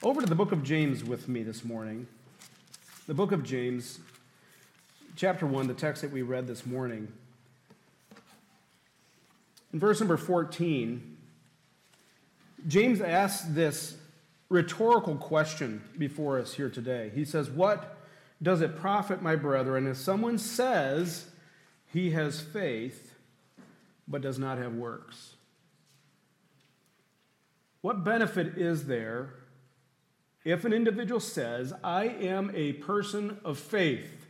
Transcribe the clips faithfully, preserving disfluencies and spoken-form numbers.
over to the book of James with me this morning. The book of James, chapter one, the text that we read this morning. In verse number fourteen, James asks this rhetorical question before us here today. He says, "What does it profit, my brethren, if someone says he has faith but does not have works? What benefit is there if an individual says, I am a person of faith?"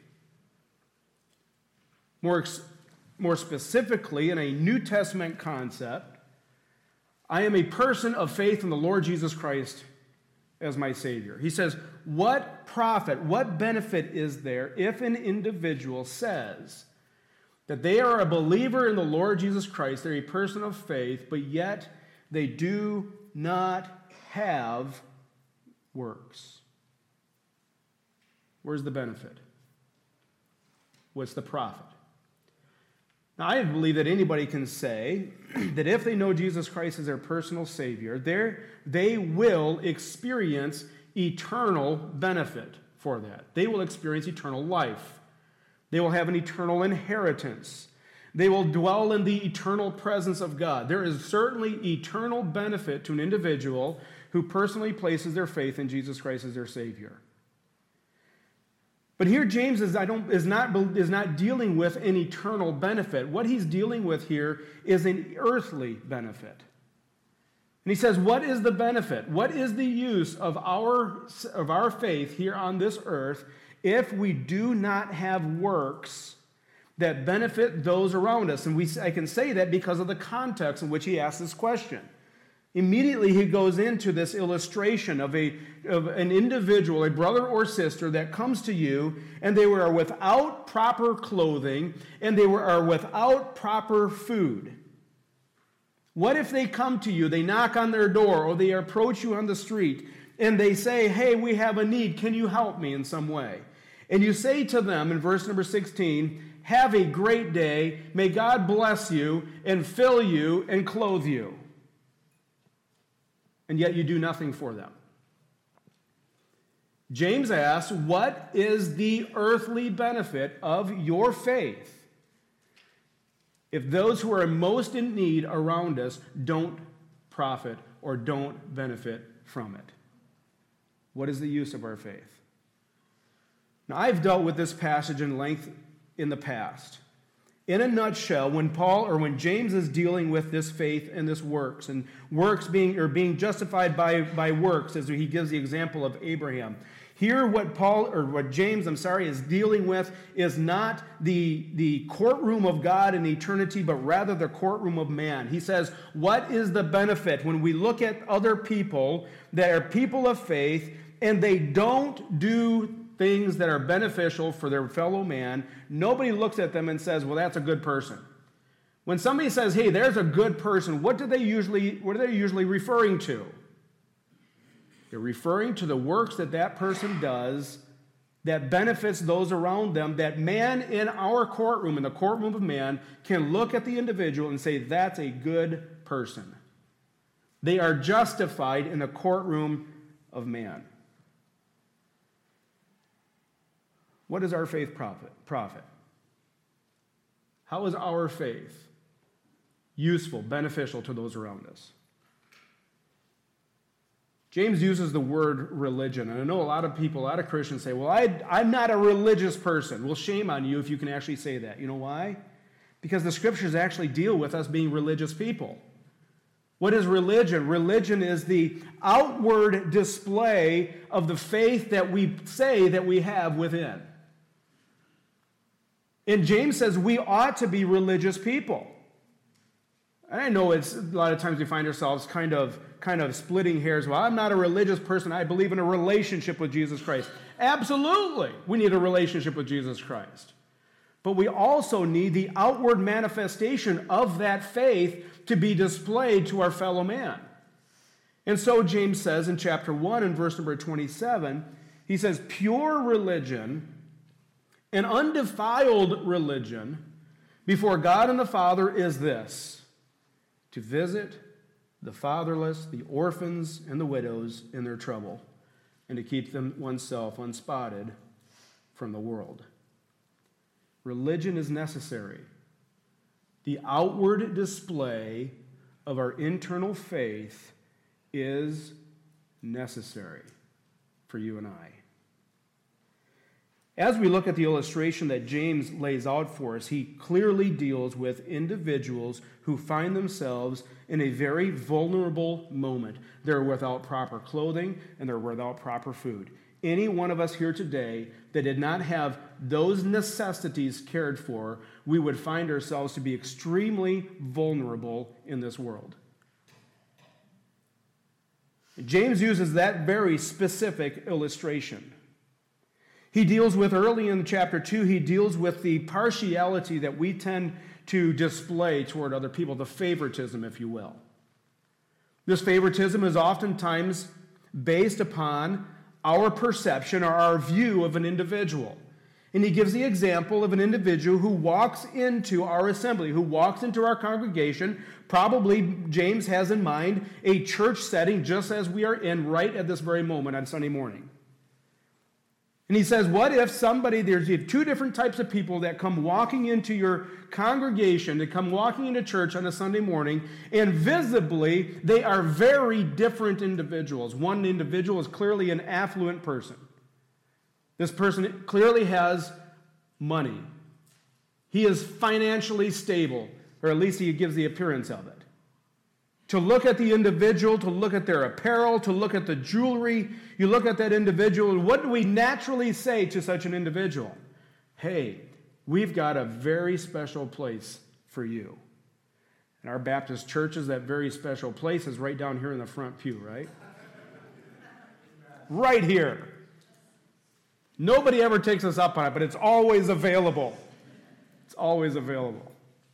More, more specifically, in a New Testament concept, I am a person of faith in the Lord Jesus Christ as my Savior. He says, what profit, what benefit is there if an individual says that they are a believer in the Lord Jesus Christ, they're a person of faith, but yet they do not have works? Where's the benefit? What's the profit? Now, I believe that anybody can say that if they know Jesus Christ as their personal Savior, they will experience eternal benefit for that. They will experience eternal life. They will have an eternal inheritance. They will dwell in the eternal presence of God. There is certainly eternal benefit to an individual who personally places their faith in Jesus Christ as their Savior. But here James is, I don't, is, not, is not dealing with an eternal benefit. What he's dealing with here is an earthly benefit. And he says, what is the benefit? What is the use of our, of our faith here on this earth if we do not have works that benefit those around us? And we, I can say that because of the context in which he asks this question. Immediately he goes into this illustration of, a, of an individual, a brother or sister that comes to you, and they were without proper clothing, and they were, are without proper food. What if they come to you, they knock on their door, or they approach you on the street, and they say, hey, we have a need, can you help me in some way? And you say to them in verse number sixteen, have a great day, may God bless you, and fill you, and clothe you. And yet you do nothing for them. James asks, what is the earthly benefit of your faith if those who are most in need around us don't profit or don't benefit from it? What is the use of our faith? Now, I've dealt with this passage in length in the past. In a nutshell, when Paul or when James is dealing with this faith and this works, and works being or being justified by, by works, as he gives the example of Abraham. Here, what Paul or what James, I'm sorry, is dealing with is not the, the courtroom of God in eternity, but rather the courtroom of man. He says, what is the benefit when we look at other people that are people of faith and they don't do things that are beneficial for their fellow man? Nobody looks at them and says, well, that's a good person. When somebody says, hey, there's a good person, what do they usually, what are they usually referring to? They're referring to the works that that person does that benefits those around them, that man in our courtroom, in the courtroom of man, can look at the individual and say, that's a good person. They are justified in the courtroom of man. What does our faith profit? profit? How is our faith useful, beneficial to those around us? James uses the word religion, and I know a lot of people, a lot of Christians say, well, I, I'm not a religious person. Well, shame on you if you can actually say that. You know why? Because the scriptures actually deal with us being religious people. What is religion? Religion is the outward display of the faith that we say that we have within. And James says we ought to be religious people. And I know it's a lot of times we find ourselves kind of, kind of splitting hairs. Well, I'm not a religious person. I believe in a relationship with Jesus Christ. Absolutely, we need a relationship with Jesus Christ. But we also need the outward manifestation of that faith to be displayed to our fellow man. And so James says in chapter one and verse number twenty-seven, he says, pure religion, an undefiled religion before God and the Father is this, to visit the fatherless, the orphans, and the widows in their trouble, and to keep them oneself unspotted from the world. Religion is necessary. The outward display of our internal faith is necessary for you and I. As we look at the illustration that James lays out for us, he clearly deals with individuals who find themselves in a very vulnerable moment. They're without proper clothing and they're without proper food. Any one of us here today that did not have those necessities cared for, we would find ourselves to be extremely vulnerable in this world. James uses that very specific illustration. He deals with, early in chapter two, he deals with the partiality that we tend to display toward other people, the favoritism, if you will. This favoritism is oftentimes based upon our perception or our view of an individual. And he gives the example of an individual who walks into our assembly, who walks into our congregation. Probably James has in mind a church setting just as we are in right at this very moment on Sunday morning. And he says, what if somebody, there's two different types of people that come walking into your congregation, that come walking into church on a Sunday morning, and visibly they are very different individuals. One individual is clearly an affluent person. This person clearly has money. He is financially stable, or at least he gives the appearance of it. To look at the individual, to look at their apparel, to look at the jewelry, you look at that individual, and what do we naturally say to such an individual? Hey, we've got a very special place for you. In our Baptist churches, that very special place is right down here in the front pew, right? Right here. Nobody ever takes us up on it, but it's always available. It's always available.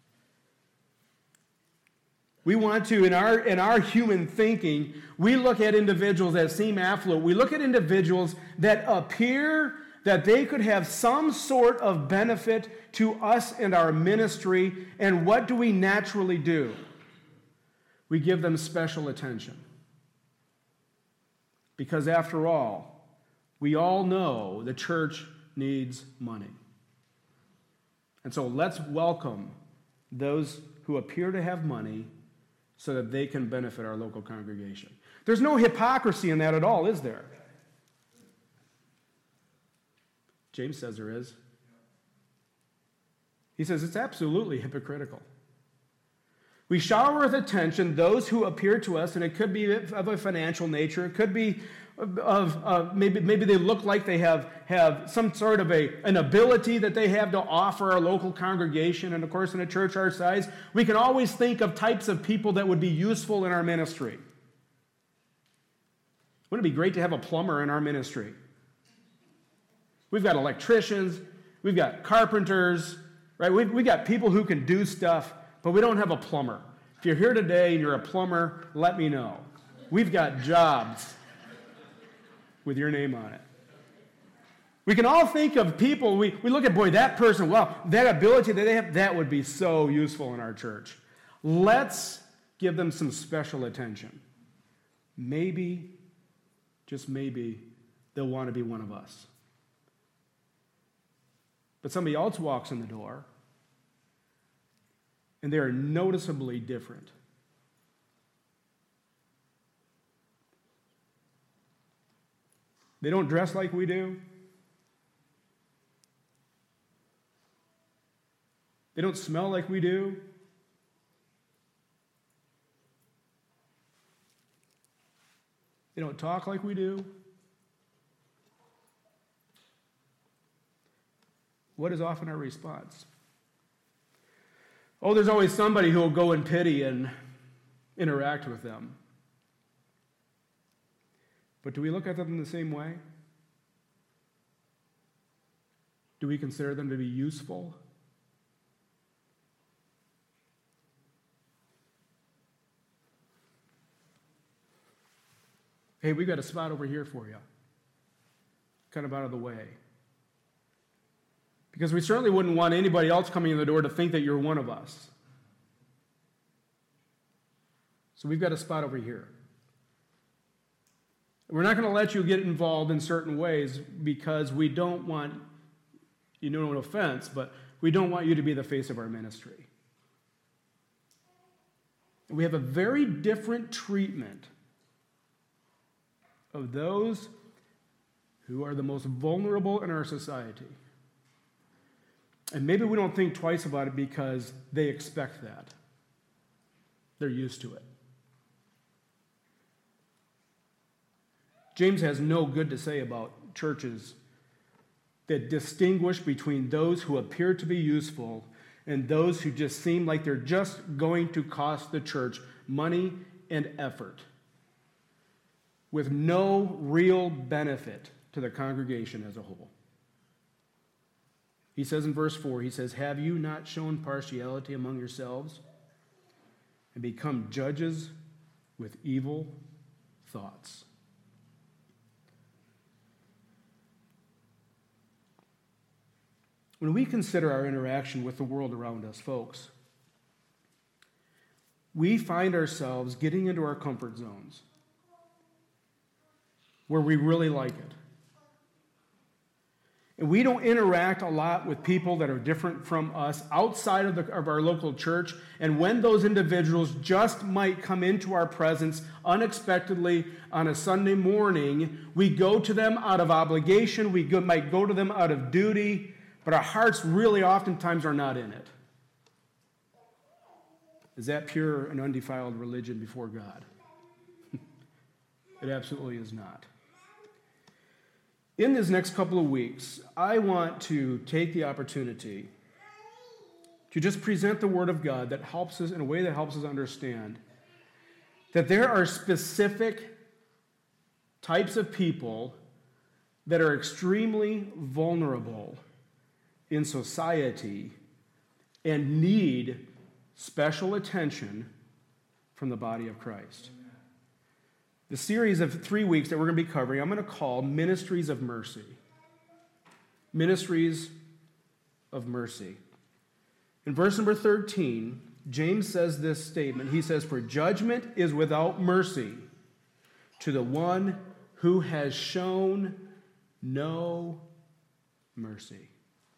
We want to, in our, in our human thinking, we look at individuals that seem affluent. We look at individuals that appear that they could have some sort of benefit to us and our ministry. And what do we naturally do? We give them special attention. Because after all, we all know the church needs money. And so let's welcome those who appear to have money so that they can benefit our local congregation. There's no hypocrisy in that at all, is there? James says there is. He says it's absolutely hypocritical. We shower with attention those who appear to us, and it could be of a financial nature, it could be of uh, maybe maybe they look like they have, have some sort of a an ability that they have to offer our local congregation. And of course, in a church our size, we can always think of types of people that would be useful in our ministry. Wouldn't it be great to have a plumber in our ministry? We've got electricians, we've got carpenters, right? We've, we've got people who can do stuff, but we don't have a plumber. If you're here today and you're a plumber, let me know. We've got jobs with your name on it. We can all think of people, we, we look at, boy, that person, well, that ability that they have, that would be so useful in our church. Let's give them some special attention. Maybe, just maybe, they'll want to be one of us. But somebody else walks in the door, and they are noticeably different. They don't dress like we do. They don't smell like we do. They don't talk like we do. What is often our response? Oh, there's always somebody who will go in pity and interact with them. But do we look at them in the same way? Do we consider them to be useful? Hey, we've got a spot over here for you. Kind of out of the way. Because we certainly wouldn't want anybody else coming in the door to think that you're one of us. So we've got a spot over here. We're not going to let you get involved in certain ways because we don't want, you know, no offense, but we don't want you to be the face of our ministry. We have a very different treatment of those who are the most vulnerable in our society. And maybe we don't think twice about it because they expect that. They're used to it. James has no good to say about churches that distinguish between those who appear to be useful and those who just seem like they're just going to cost the church money and effort with no real benefit to the congregation as a whole. He says in verse four, he says, "Have you not shown partiality among yourselves and become judges with evil thoughts?" When we consider our interaction with the world around us, folks, we find ourselves getting into our comfort zones where we really like it. And we don't interact a lot with people that are different from us outside of, the, of our local church. And when those individuals just might come into our presence unexpectedly on a Sunday morning, we go to them out of obligation. We go, might go to them out of duty. But our hearts really oftentimes are not in it. Is that pure and undefiled religion before God? It absolutely is not. In this next couple of weeks, I want to take the opportunity to just present the Word of God that helps us in a way that helps us understand that there are specific types of people that are extremely vulnerable in society and need special attention from the body of Christ. The series of three weeks that we're going to be covering, I'm going to call Ministries of Mercy. Ministries of Mercy. In verse number thirteen, James says this statement. He says, "For judgment is without mercy to the one who has shown no mercy."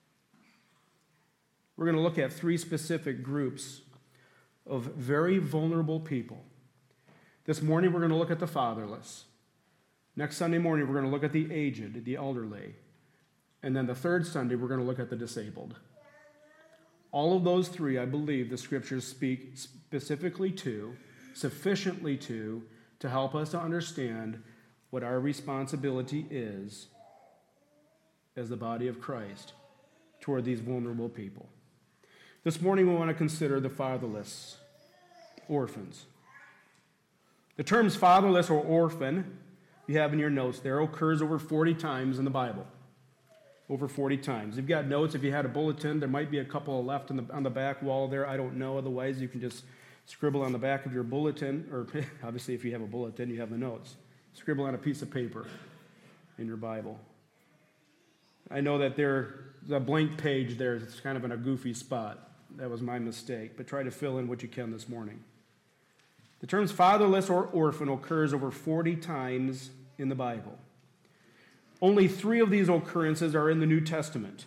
We're going to look at three specific groups of very vulnerable people. This morning, we're going to look at the fatherless. Next Sunday morning, we're going to look at the aged, the elderly. And then the third Sunday, we're going to look at the disabled. All of those three, I believe, the scriptures speak specifically to, sufficiently to, to help us to understand what our responsibility is as the body of Christ toward these vulnerable people. This morning, we want to consider the fatherless, orphans. The terms fatherless or orphan, you have in your notes there, occurs over forty times in the Bible. Over forty times. You've got notes. If you had a bulletin, there might be a couple left on the, on the back wall there. I don't know. Otherwise, you can just scribble on the back of your bulletin, or obviously if you have a bulletin, you have the notes. Scribble on a piece of paper in your Bible. I know that there's a blank page there. It's kind of in a goofy spot. That was my mistake. But try to fill in what you can this morning. The terms fatherless or orphan occurs over forty times in the Bible. Only three of these occurrences are in the New Testament.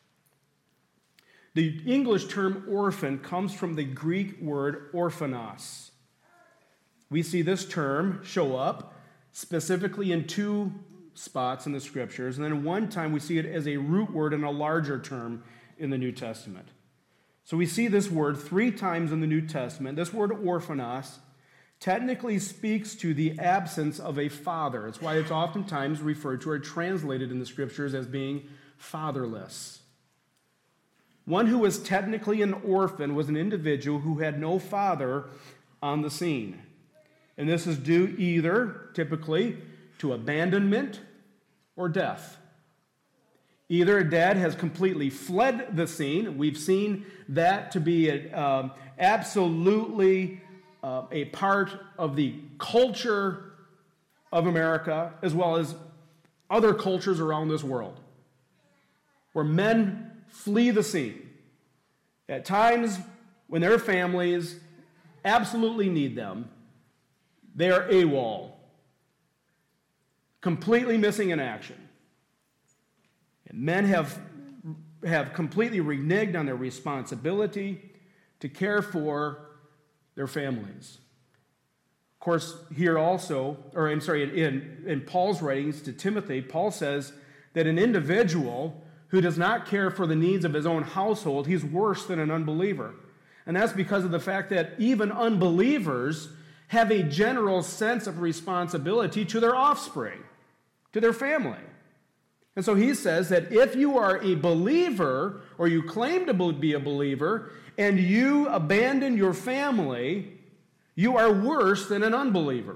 The English term orphan comes from the Greek word orphanos. We see this term show up specifically in two spots in the scriptures, and then one time we see it as a root word in a larger term in the New Testament. So we see this word three times in the New Testament. This word orphanos technically speaks to the absence of a father. It's why it's oftentimes referred to or translated in the scriptures as being fatherless. One who was technically an orphan was an individual who had no father on the scene. And this is due either, typically, to abandonment or death. Either a dad has completely fled the scene. We've seen that to be a, um, absolutely uh, a part of the culture of America, as well as other cultures around this world, where men flee the scene. At times, when their families absolutely need them, they are AWOL. completely missing in action. And men have, have completely reneged on their responsibility to care for their families. Of course, here also, or I'm sorry, in, in Paul's writings to Timothy, Paul says that an individual who does not care for the needs of his own household, he's worse than an unbeliever. And that's because of the fact that even unbelievers have a general sense of responsibility to their offspring, to their family. And so he says that if you are a believer, or you claim to be a believer, and you abandon your family, you are worse than an unbeliever.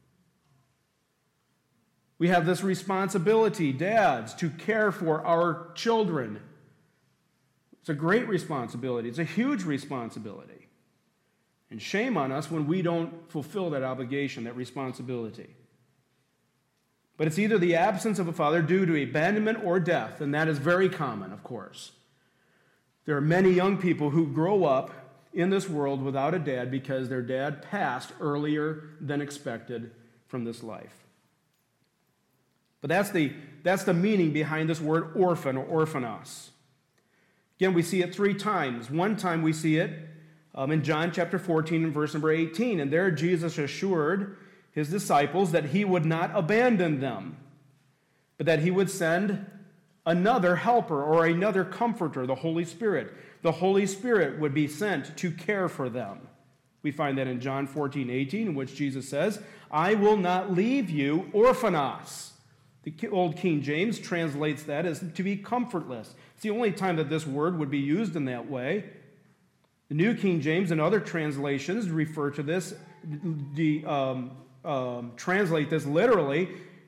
We have this responsibility, dads, to care for our children. It's a great responsibility. It's a huge responsibility. And shame on us when we don't fulfill that obligation, that responsibility. But it's either the absence of a father due to abandonment or death, and that is very common, of course. There are many young people who grow up in this world without a dad because their dad passed earlier than expected from this life. But that's the, that's the meaning behind this word orphan or orphanos. Again, we see it three times. One time we see it um, in John chapter fourteen and verse number eighteen. And there Jesus assured his disciples that he would not abandon them, but that he would send another helper or another comforter, the Holy Spirit. The Holy Spirit would be sent to care for them. We find that in John fourteen eighteen, in which Jesus says, I will not leave you orphanos. The old King James translates that as to be comfortless. It's the only time that this word would be used in that way. The New King James and other translations refer to this, the, um, um, translate this literally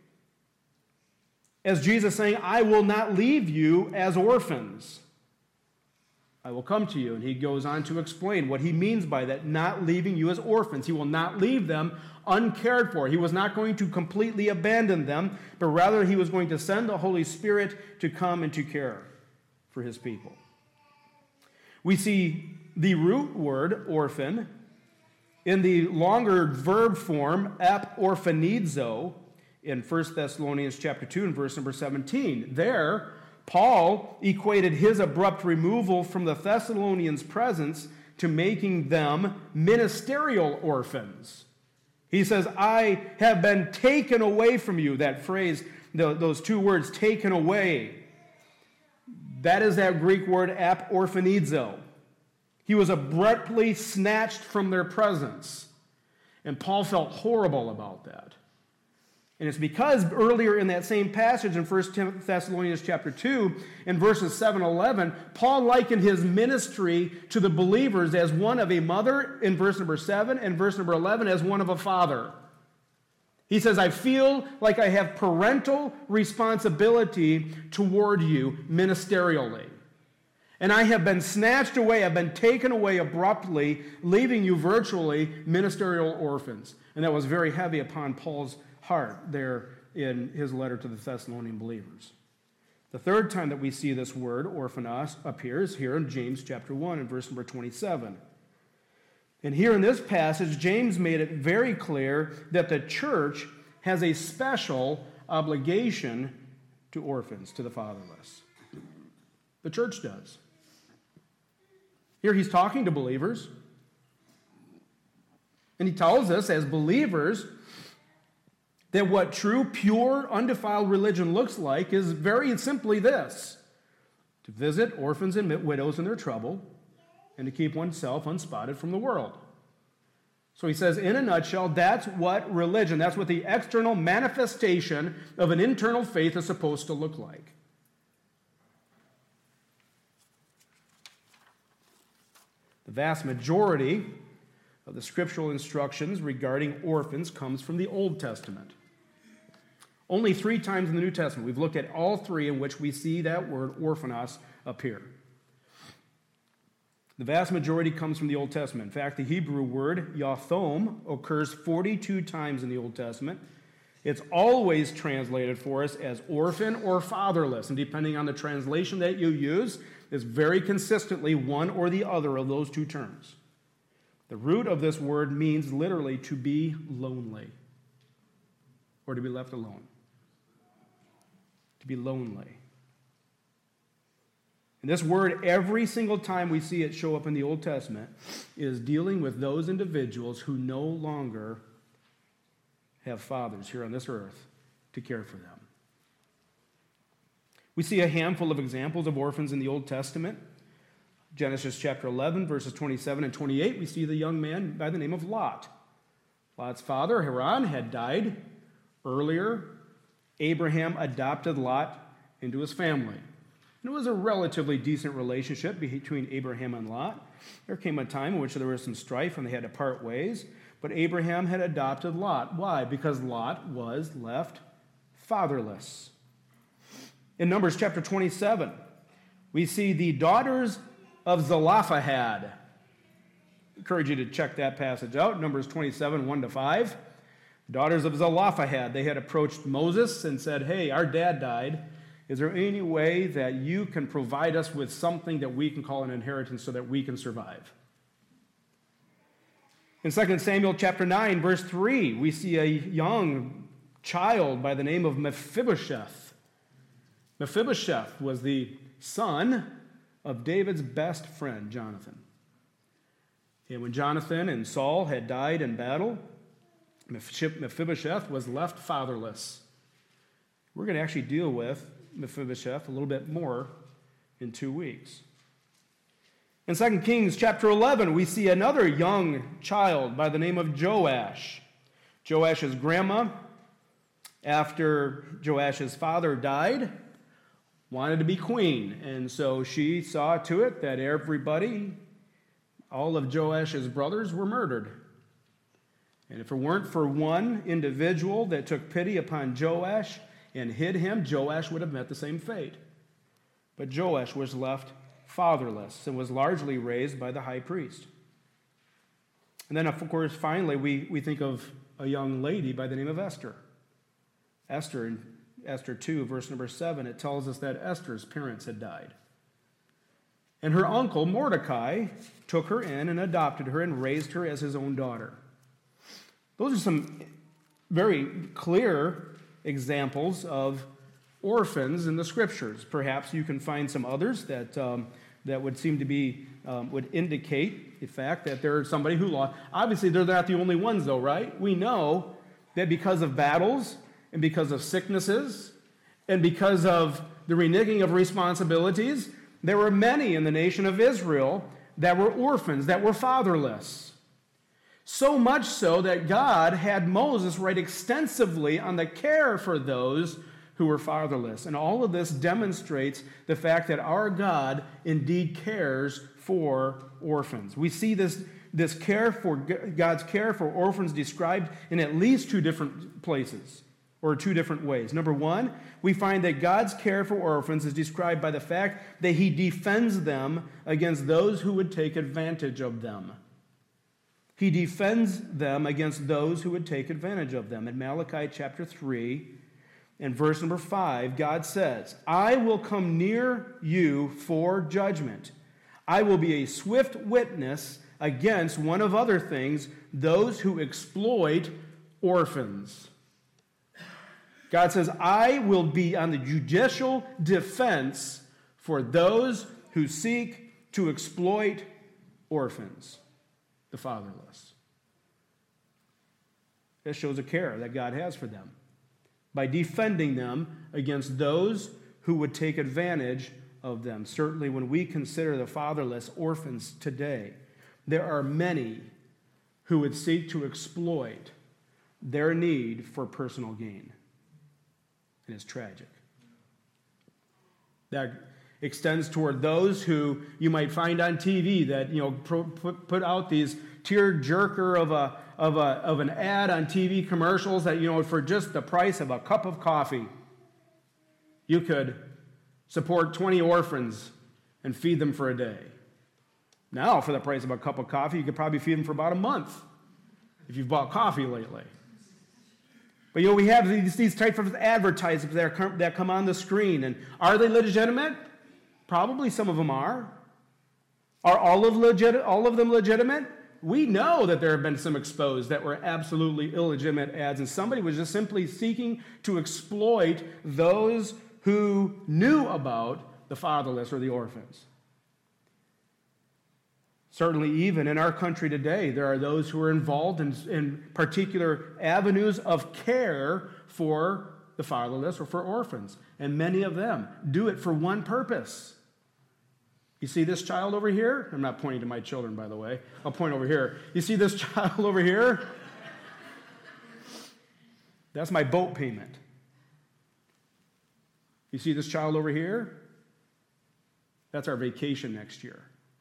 as Jesus saying, I will not leave you as orphans. I will come to you. And he goes on to explain what he means by that, not leaving you as orphans. He will not leave them uncared for. He was not going to completely abandon them, but rather he was going to send the Holy Spirit to come and to care for his people. We see the root word, orphan, in the longer verb form, ap orphanizo, in First Thessalonians chapter two and verse number seventeen. There, Paul equated his abrupt removal from the Thessalonians' presence to making them ministerial orphans. He says, I have been taken away from you. That phrase, those two words, taken away. That is that Greek word ap orphanizo. He was abruptly snatched from their presence. And Paul felt horrible about that. And it's because earlier in that same passage in First Thessalonians chapter two, in verses seven and eleven, Paul likened his ministry to the believers as one of a mother in verse number seven, and verse number eleven as one of a father. He says, I feel like I have parental responsibility toward you ministerially. And I have been snatched away, I've been taken away abruptly, leaving you virtually ministerial orphans. And that was very heavy upon Paul's heart there in his letter to the Thessalonian believers. The third time that we see this word, orphanos, appears here in James chapter one and verse number twenty-seven. And here in this passage, James made it very clear that the church has a special obligation to orphans, to the fatherless. The church does. Here he's talking to believers. And he tells us as believers that what true, pure, undefiled religion looks like is very simply this: to visit orphans and widows in their trouble, and to keep oneself unspotted from the world. So he says, in a nutshell, that's what religion, that's what the external manifestation of an internal faith is supposed to look like. The vast majority of the scriptural instructions regarding orphans comes from the Old Testament. Only three times in the New Testament, we've looked at all three in which we see that word orphanos appear. The vast majority comes from the Old Testament. In fact, the Hebrew word yathom occurs forty-two times in the Old Testament. It's always translated for us as orphan or fatherless, and depending on the translation that you use, it's very consistently one or the other of those two terms. The root of this word means literally to be lonely or to be left alone. to be lonely. And this word, every single time we see it show up in the Old Testament, is dealing with those individuals who no longer have fathers here on this earth to care for them. We see a handful of examples of orphans in the Old Testament. Genesis chapter eleven, verses twenty-seven and twenty-eight, we see the young man by the name of Lot. Lot's father, Haran, had died earlier. Abraham adopted Lot into his family. And it was a relatively decent relationship between Abraham and Lot. There came a time in which there was some strife and they had to part ways. But Abraham had adopted Lot. Why? Because Lot was left fatherless. In Numbers chapter twenty-seven, we see the daughters of Zelophehad. I encourage you to check that passage out, Numbers twenty-seven, one to five. Daughters of Zelophehad, they had approached Moses and said, hey, our dad died. Is there any way that you can provide us with something that we can call an inheritance so that we can survive? In Second Samuel chapter nine, verse three, we see a young child by the name of Mephibosheth. Mephibosheth was the son of David's best friend, Jonathan. And when Jonathan and Saul had died in battle, Mephibosheth was left fatherless. We're going to actually deal with Mephibosheth a little bit more in two weeks. In Second Kings chapter eleven, we see another young child by the name of Joash. Joash's grandma, after Joash's father died, wanted to be queen. And so she saw to it that everybody, all of Joash's brothers, were murdered. And if it weren't for one individual that took pity upon Joash and hid him, Joash would have met the same fate. But Joash was left fatherless and was largely raised by the high priest. And then, of course, finally, we, we think of a young lady by the name of Esther. Esther, in Esther two, verse number seven, it tells us that Esther's parents had died. And her uncle, Mordecai, took her in and adopted her and raised her as his own daughter. Those are some very clear examples of orphans in the Scriptures. Perhaps you can find some others that um, that would seem to be, um, would indicate the fact that there's somebody who lost. Obviously, they're not the only ones, though, right? We know that because of battles and because of sicknesses and because of the reneging of responsibilities, there were many in the nation of Israel that were orphans, that were fatherless. So much so that God had Moses write extensively on the care for those who were fatherless. And all of this demonstrates the fact that our God indeed cares for orphans. We see this, this care for God's care for orphans described in at least two different places, or two different ways. Number one, we find that God's care for orphans is described by the fact that he defends them against those who would take advantage of them. He defends them against those who would take advantage of them. In Malachi chapter three and verse number five, God says, I will come near you for judgment. I will be a swift witness against, one of other things, those who exploit orphans. God says, I will be on the judicial defense for those who seek to exploit orphans, the fatherless. This shows a care that God has for them by defending them against those who would take advantage of them. Certainly when we consider the fatherless orphans today, there are many who would seek to exploit their need for personal gain. And it's tragic. That extends toward those who you might find on T V that, you know, put, put out these tear-jerker of a of a of an ad on T V commercials that, you know, for just the price of a cup of coffee, you could support twenty orphans and feed them for a day. Now, for the price of a cup of coffee, you could probably feed them for about a month if you've bought coffee lately. But, you know, we have these, these types of advertisements that, are, that come on the screen. And are they legitimate? Probably some of them are. Are all of, legit, all of them legitimate? We know that there have been some exposed that were absolutely illegitimate ads, and somebody was just simply seeking to exploit those who knew about the fatherless or the orphans. Certainly, even in our country today, there are those who are involved in, in particular avenues of care for the fatherless or for orphans. And many of them do it for one purpose. You see this child over here? I'm not pointing to my children, by the way. I'll point over here. You see this child over here? That's my boat payment. You see this child over here? That's our vacation next year.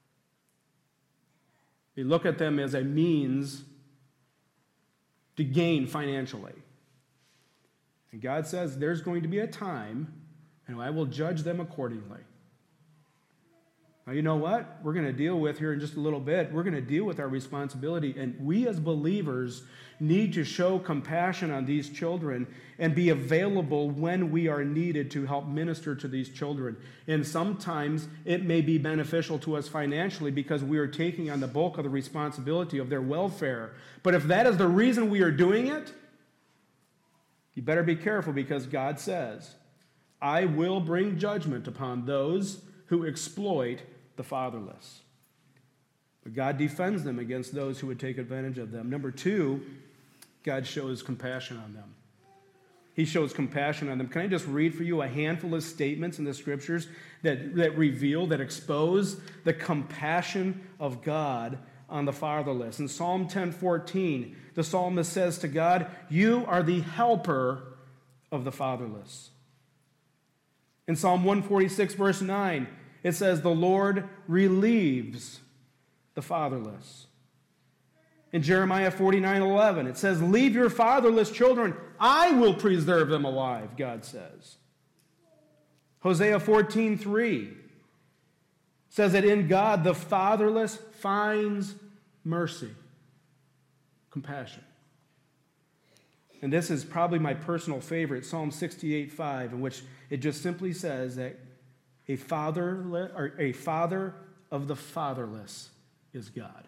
We look at them as a means to gain financially. And God says there's going to be a time, and I will judge them accordingly. Now, you know what? We're going to deal with here in just a little bit. We're going to deal with our responsibility, and we as believers need to show compassion on these children and be available when we are needed to help minister to these children. And sometimes it may be beneficial to us financially because we are taking on the bulk of the responsibility of their welfare. But if that is the reason we are doing it, you better be careful, because God says, I will bring judgment upon those who exploit the fatherless. But God defends them against those who would take advantage of them. Number two, God shows compassion on them. He shows compassion on them. Can I just read for you a handful of statements in the scriptures that, that reveal, that expose the compassion of God on the fatherless? In Psalm ten fourteen, the psalmist says to God, you are the helper of the fatherless. In Psalm one forty-six, verse nine, it says, the Lord relieves the fatherless. In Jeremiah forty-nine eleven, it says, leave your fatherless children. I will preserve them alive, God says. Hosea fourteen three says that in God the fatherless finds mercy, compassion. And this is probably my personal favorite, Psalm sixty-eight five, in which it just simply says that a father, or a father of the fatherless is God.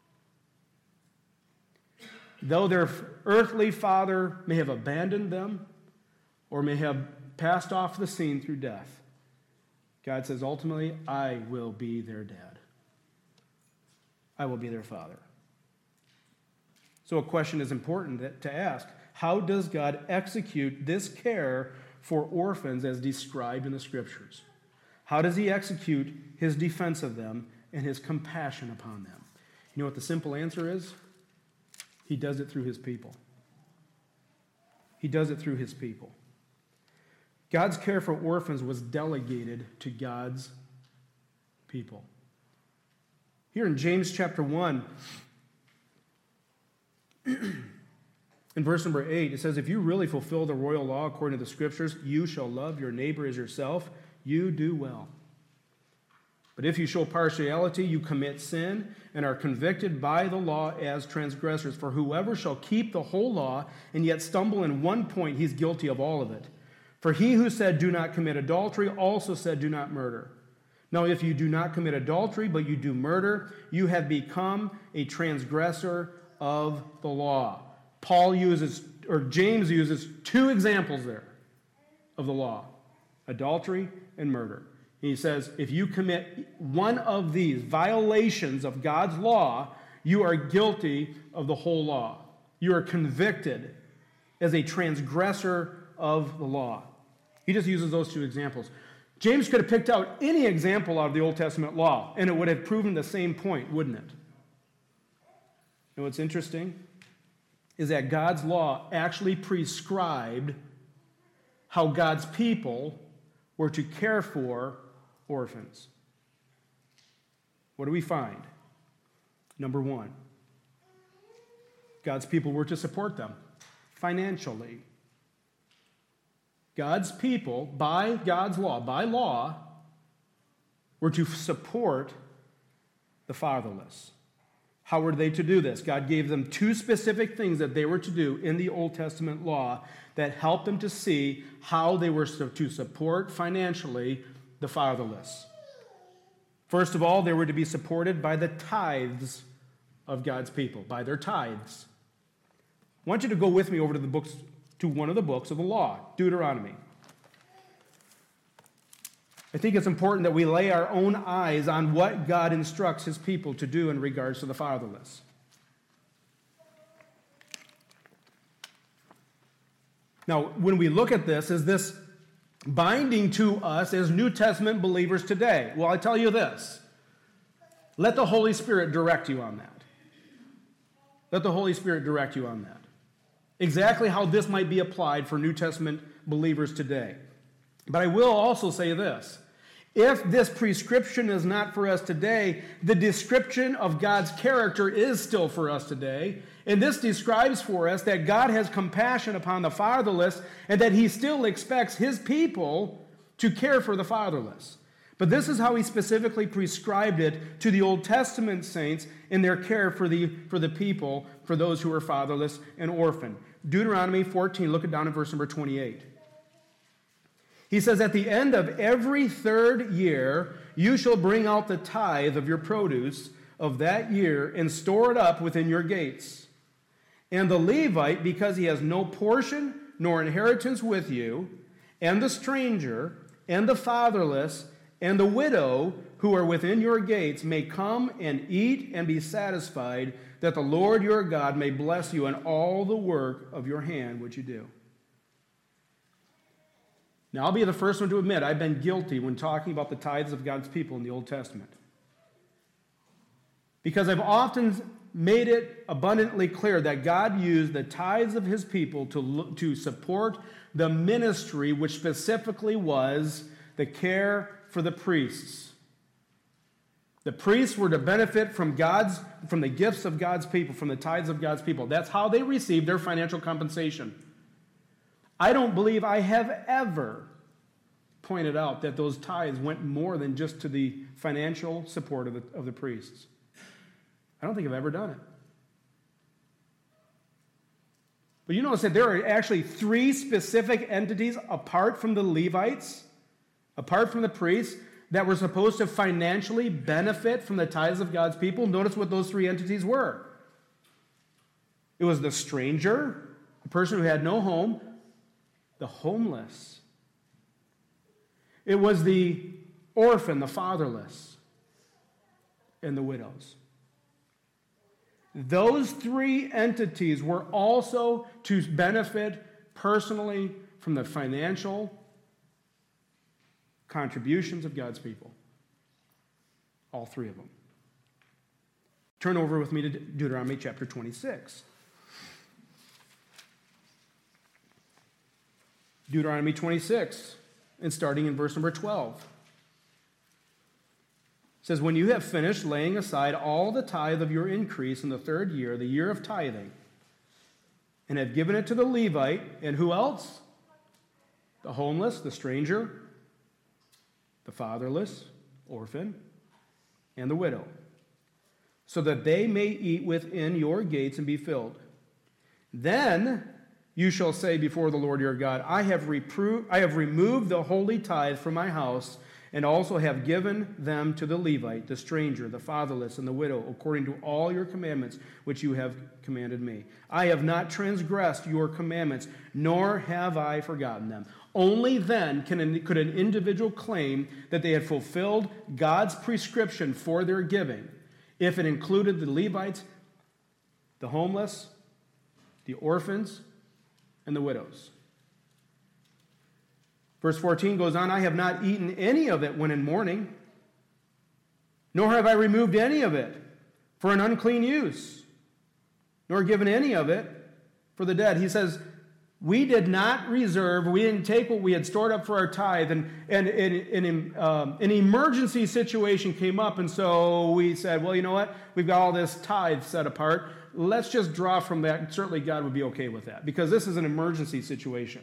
Though their earthly father may have abandoned them or may have passed off the scene through death, God says, ultimately, I will be their dad. I will be their father. So a question is important to ask. How does God execute this care for orphans as described in the Scriptures? How does he execute his defense of them and his compassion upon them? You know what the simple answer is? He does it through his people. He does it through his people. God's care for orphans was delegated to God's people. Here in James chapter one, in verse number eight, it says, if you really fulfill the royal law according to the Scriptures, you shall love your neighbor as yourself, you do well. But if you show partiality, you commit sin and are convicted by the law as transgressors. For whoever shall keep the whole law and yet stumble in one point, he's guilty of all of it. For he who said, do not commit adultery, also said, do not murder. Now, if you do not commit adultery, but you do murder, you have become a transgressor of the law. Paul uses, or James uses two examples there of the law, adultery and murder. He says, if you commit one of these violations of God's law, you are guilty of the whole law. You are convicted as a transgressor of the law. He just uses those two examples. James could have picked out any example out of the Old Testament law, and it would have proven the same point, wouldn't it? And what's interesting is that God's law actually prescribed how God's people were to care for orphans. What do we find? Number one, God's people were to support them financially. God's people, by God's law, by law, were to support the fatherless. How were they to do this? God gave them two specific things that they were to do in the Old Testament law that helped them to see how they were to support financially the fatherless. First of all, they were to be supported by the tithes of God's people, by their tithes. I want you to go with me over to the books, to one of the books of the law, Deuteronomy. I think it's important that we lay our own eyes on what God instructs his people to do in regards to the fatherless. Now, when we look at this, is this binding to us as New Testament believers today? Well, I tell you this. Let the Holy Spirit direct you on that. Let the Holy Spirit direct you on that. Exactly how this might be applied for New Testament believers today. But I will also say this. If this prescription is not for us today, the description of God's character is still for us today. And this describes for us that God has compassion upon the fatherless and that he still expects his people to care for the fatherless. But this is how he specifically prescribed it to the Old Testament saints in their care for the, for the people, for those who are fatherless and orphan. Deuteronomy fourteen, look it down at verse number twenty-eight. He says, at the end of every third year, you shall bring out the tithe of your produce of that year and store it up within your gates. And the Levite, because he has no portion nor inheritance with you, and the stranger, and the fatherless, and the widow who are within your gates may come and eat and be satisfied, that the Lord your God may bless you in all the work of your hand which you do. Now, I'll be the first one to admit I've been guilty when talking about the tithes of God's people in the Old Testament. Because I've often made it abundantly clear that God used the tithes of his people to, to support the ministry, which specifically was the care for the priests. The priests were to benefit from God's, from the gifts of God's people, from the tithes of God's people. That's how they received their financial compensation. I don't believe I have ever pointed out that those tithes went more than just to the financial support of the, of the priests. I don't think I've ever done it. But you notice that there are actually three specific entities apart from the Levites, apart from the priests, that were supposed to financially benefit from the tithes of God's people. Notice what those three entities were. It was the stranger, a person who had no home, the homeless. It was the orphan, the fatherless, and the widows. Those three entities were also to benefit personally from the financial contributions of God's people. All three of them. Turn over with me to Deuteronomy chapter twenty-six. Deuteronomy twenty-six, and starting in verse number twelve. It says, when you have finished laying aside all the tithe of your increase in the third year, the year of tithing, and have given it to the Levite, and who else? The homeless, the stranger, the fatherless, orphan, and the widow, so that they may eat within your gates and be filled. Then you shall say before the Lord your God, I have, repro- I have removed the holy tithe from my house, and also have given them to the Levite, the stranger, the fatherless, and the widow, according to all your commandments which you have commanded me. I have not transgressed your commandments, nor have I forgotten them. Only then can an, could an individual claim that they had fulfilled God's prescription for their giving, if it included the Levites, the homeless, the orphans, and the widows. Verse fourteen goes on, I have not eaten any of it when in mourning, nor have I removed any of it for an unclean use, nor given any of it for the dead. He says, we did not reserve, we didn't take what we had stored up for our tithe, and, and, and, and um, an emergency situation came up, and so we said, well, you know what, we've got all this tithe set apart, let's just draw from that. Certainly God would be okay with that, because this is an emergency situation.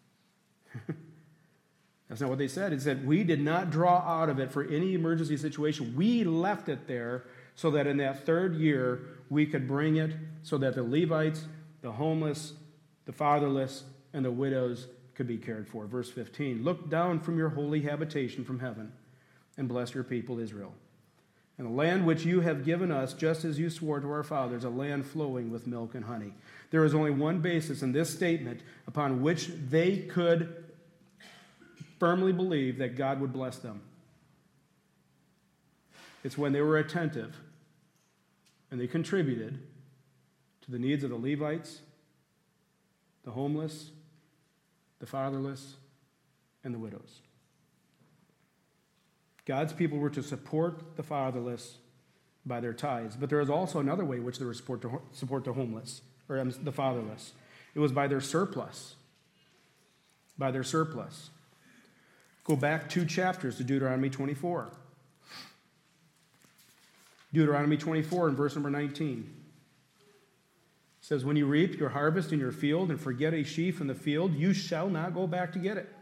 That's not what they said. It said, we did not draw out of it for any emergency situation. We left it there so that in that third year, we could bring it so that the Levites, the homeless, the fatherless, and the widows could be cared for. Verse fifteen, look down from your holy habitation from heaven and bless your people Israel. And the land which you have given us, just as you swore to our fathers, a land flowing with milk and honey. There is only one basis in this statement upon which they could firmly believed that God would bless them. It's when they were attentive and they contributed to the needs of the Levites, the homeless, the fatherless, and the widows. God's people were to support the fatherless by their tithes, but there is also another way in which they were support to support the homeless, or um, the fatherless. It was by their surplus. By their surplus. Go back two chapters to Deuteronomy twenty-four. Deuteronomy twenty-four and verse number nineteen. It says, when you reap your harvest in your field and forget a sheaf in the field, you shall not go back to get it.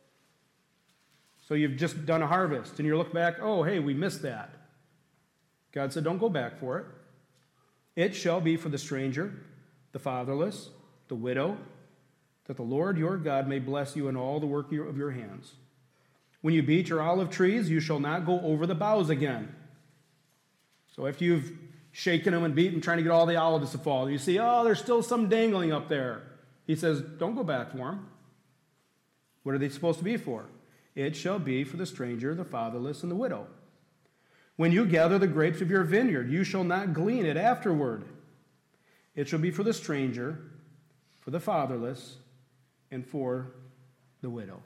So you've just done a harvest, and you look back, oh, hey, we missed that. God said, don't go back for it. It shall be for the stranger, the fatherless, the widow, that the Lord your God may bless you in all the work of your hands. When you beat your olive trees, you shall not go over the boughs again. So after you've shaken them and beaten, trying to get all the olives to fall, you see, oh, there's still some dangling up there. He says, don't go back for them. What are they supposed to be for? It shall be for the stranger, the fatherless, and the widow. When you gather the grapes of your vineyard, you shall not glean it afterward. It shall be for the stranger, for the fatherless, and for the widow.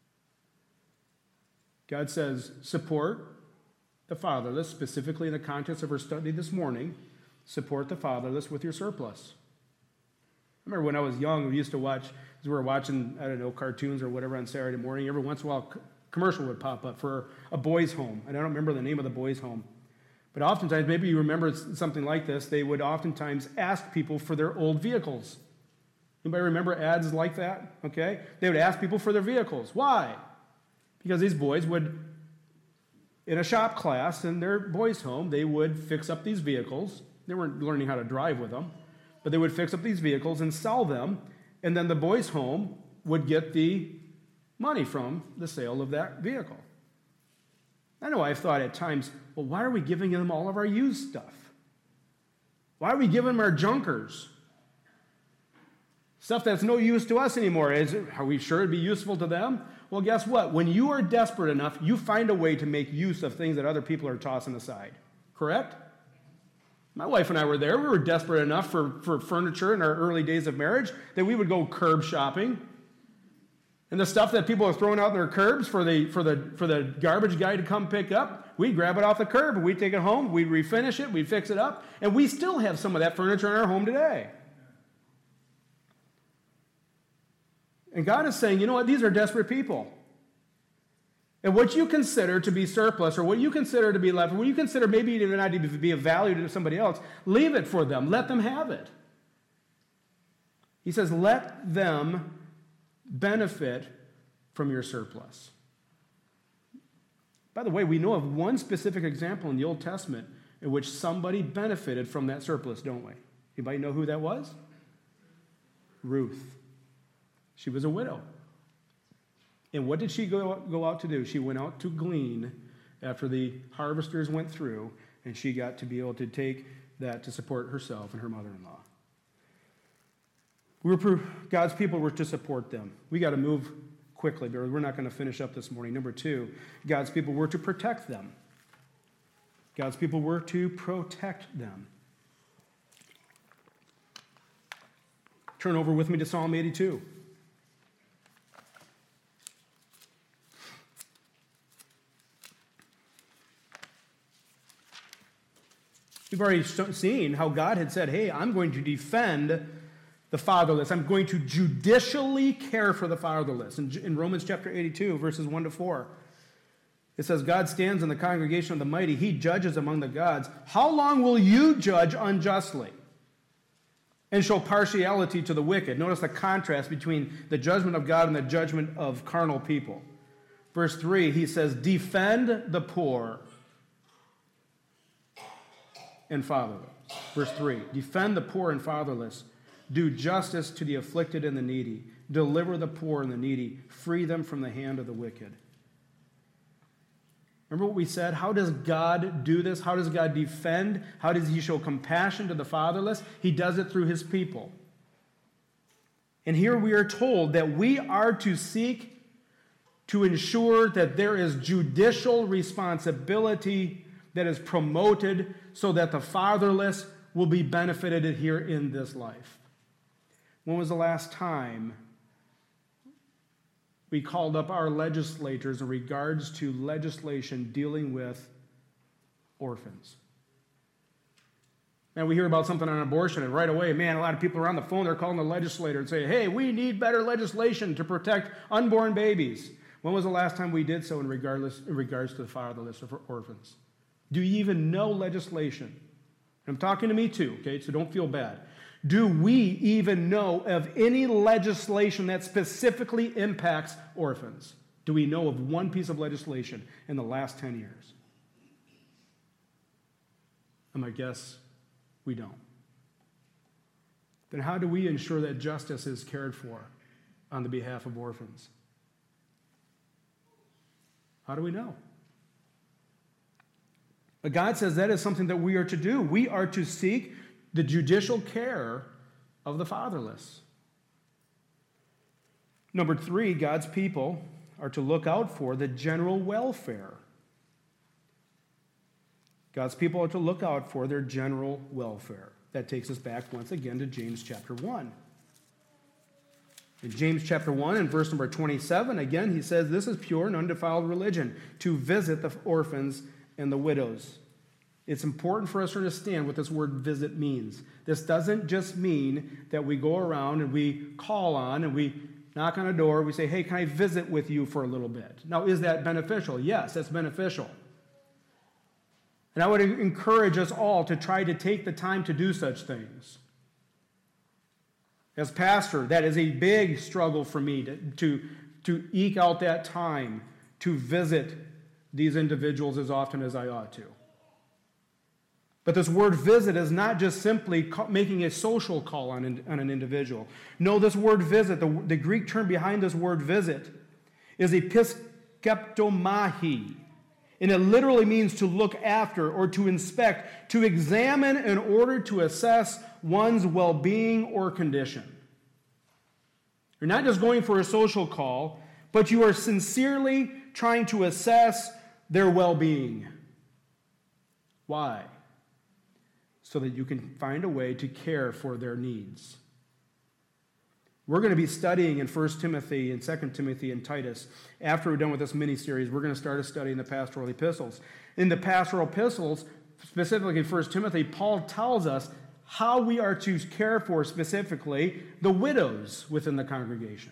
God says, support the fatherless, specifically in the context of our study this morning, support the fatherless with your surplus. I remember when I was young, we used to watch, as we were watching, I don't know, cartoons or whatever on Saturday morning, every once in a while a commercial would pop up for a boys' home. And I don't remember the name of the boys' home. But oftentimes, maybe you remember something like this, they would oftentimes ask people for their old vehicles. Anybody remember ads like that? Okay? They would ask people for their vehicles. Why? Because these boys would, in a shop class in their boys' home, they would fix up these vehicles. They weren't learning how to drive with them, but they would fix up these vehicles and sell them, and then the boys' home would get the money from the sale of that vehicle. I know I've thought at times, well, why are we giving them all of our used stuff? Why are we giving them our junkers? Stuff that's no use to us anymore. Is it, are we sure it'd be useful to them? Well, guess what? When you are desperate enough, you find a way to make use of things that other people are tossing aside. Correct? My wife and I were there. We were desperate enough for, for furniture in our early days of marriage that we would go curb shopping. And the stuff that people are throwing out in their curbs for the, for the, for the garbage guy to come pick up, we'd grab it off the curb and we'd take it home, we'd refinish it, we'd fix it up, and we still have some of that furniture in our home today. And God is saying, you know what, these are desperate people. And what you consider to be surplus, or what you consider to be left, or what you consider maybe even not to be of value to somebody else, leave it for them. Let them have it. He says, let them benefit from your surplus. By the way, we know of one specific example in the Old Testament in which somebody benefited from that surplus, don't we? Anybody know who that was? Ruth. She was a widow. And what did she go, go out to do? She went out to glean after the harvesters went through, and she got to be able to take that to support herself and her mother-in-law. We were, God's people were to support them. We got to move quickly, but we're not going to finish up this morning. Number two, God's people were to protect them. God's people were to protect them. Turn over with me to Psalm eighty-two. We've already seen how God had said, hey, I'm going to defend the fatherless. I'm going to judicially care for the fatherless. In, in Romans chapter eighty-two, verses one to four, it says, God stands in the congregation of the mighty. He judges among the gods. How long will you judge unjustly and show partiality to the wicked? Notice the contrast between the judgment of God and the judgment of carnal people. Verse three, he says, defend the poor and fatherless. Verse three, defend the poor and fatherless. Do justice to the afflicted and the needy. Deliver the poor and the needy. Free them from the hand of the wicked. Remember what we said? How does God do this? How does God defend? How does he show compassion to the fatherless? He does it through his people. And here we are told that we are to seek to ensure that there is judicial responsibility that is promoted so that the fatherless will be benefited here in this life. When was the last time we called up our legislators in regards to legislation dealing with orphans? Man, we hear about something on abortion, and right away, man, a lot of people are on the phone, they're calling the legislator and saying, hey, we need better legislation to protect unborn babies. When was the last time we did so in, regardless, in regards to the fatherless or orphans? Do you even know legislation? I'm talking to me too, okay, so don't feel bad. Do we even know of any legislation that specifically impacts orphans? Do we know of one piece of legislation in the last ten years? And I guess we don't. Then how do we ensure that justice is cared for on the behalf of orphans? How do we know? But God says that is something that we are to do. We are to seek the judicial care of the fatherless. Number three, God's people are to look out for the general welfare. God's people are to look out for their general welfare. That takes us back once again to James chapter one. In James chapter one and verse number twenty-seven, again, he says, this is pure and undefiled religion, to visit the orphans and the widows. It's important for us to understand what this word visit means. This doesn't just mean that we go around and we call on and we knock on a door, we say, hey, can I visit with you for a little bit? Now, is that beneficial? Yes, that's beneficial. And I would encourage us all to try to take the time to do such things. As pastor, that is a big struggle for me to, to, to eke out that time to visit these individuals as often as I ought to. But this word visit is not just simply making a social call on, on an individual. No, this word visit, the, the Greek term behind this word visit, is episkeptomahi. And it literally means to look after or to inspect, to examine in order to assess one's well-being or condition. You're not just going for a social call, but you are sincerely trying to assess their well-being. Why? So that you can find a way to care for their needs. We're going to be studying in First Timothy and Second Timothy and Titus. After we're done with this mini-series, we're going to start a study in the pastoral epistles. In the pastoral epistles, specifically in First Timothy, Paul tells us how we are to care for specifically the widows within the congregation.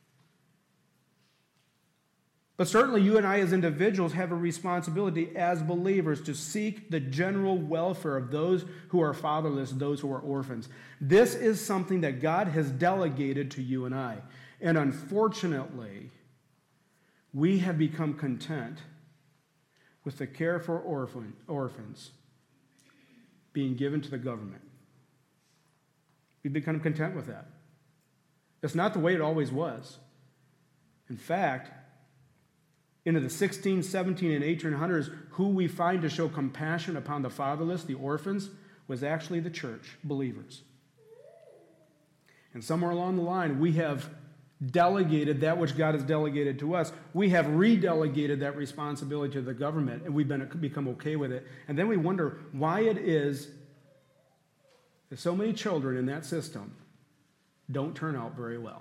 But certainly you and I as individuals have a responsibility as believers to seek the general welfare of those who are fatherless, those who are orphans. This is something that God has delegated to you and I. And unfortunately, we have become content with the care for orphan, orphans being given to the government. We've become content with that. It's not the way it always was. In fact, into the sixteen, seventeen, and eighteen hundreds, who we find to show compassion upon the fatherless, the orphans, was actually the church, believers. And somewhere along the line, we have delegated that which God has delegated to us. We have redelegated that responsibility to the government, and we've been, become okay with it. And then we wonder why it is that so many children in that system don't turn out very well.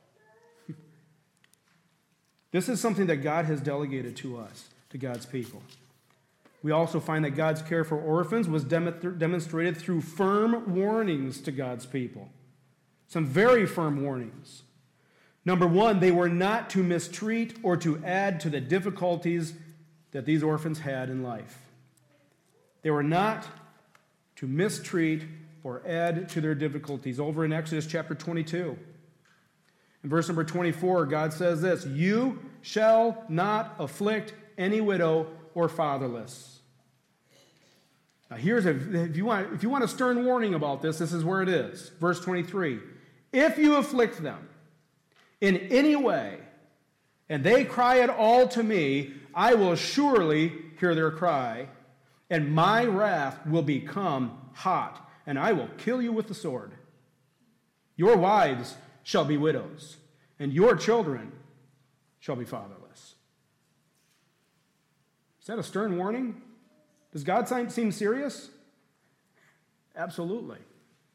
This is something that God has delegated to us, to God's people. We also find that God's care for orphans was dem- demonstrated through firm warnings to God's people. Some very firm warnings. Number one, they were not to mistreat or to add to the difficulties that these orphans had in life. They were not to mistreat or add to their difficulties. Over in Exodus chapter twenty-two. In verse number twenty-four, God says this, "You shall not afflict any widow or fatherless." Now here's a, if you want, if you want a stern warning about this, this is where it is. Verse twenty-three, "If you afflict them in any way, and they cry at all to me, I will surely hear their cry, and my wrath will become hot, and I will kill you with the sword. Your wives shall be widows, and your children shall be fatherless. Is that a stern warning? Does God seem serious? Absolutely.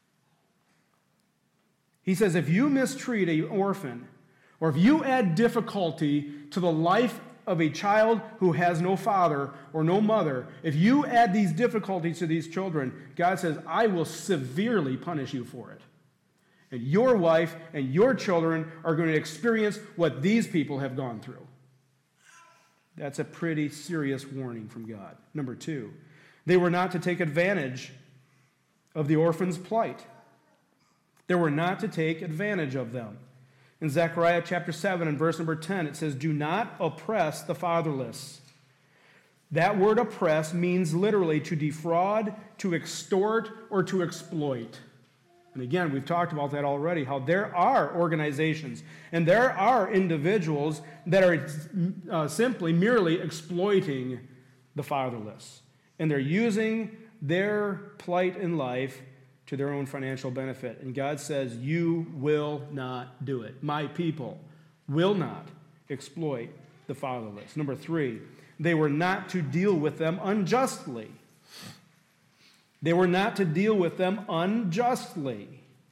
He says, if you mistreat an orphan, or if you add difficulty to the life of a child who has no father or no mother, if you add these difficulties to these children, God says, I will severely punish you for it. And your wife and your children are going to experience what these people have gone through. That's a pretty serious warning from God. Number two, they were not to take advantage of the orphan's plight. They were not to take advantage of them. In Zechariah chapter seven and verse number ten, it says, do not oppress the fatherless. That word oppress means literally to defraud, to extort, or to exploit. And again, we've talked about that already, how there are organizations and there are individuals that are uh, simply merely exploiting the fatherless. And they're using their plight in life to their own financial benefit. And God says, you will not do it. My people will not exploit the fatherless. Number three, they were not to deal with them unjustly. They were not to deal with them unjustly.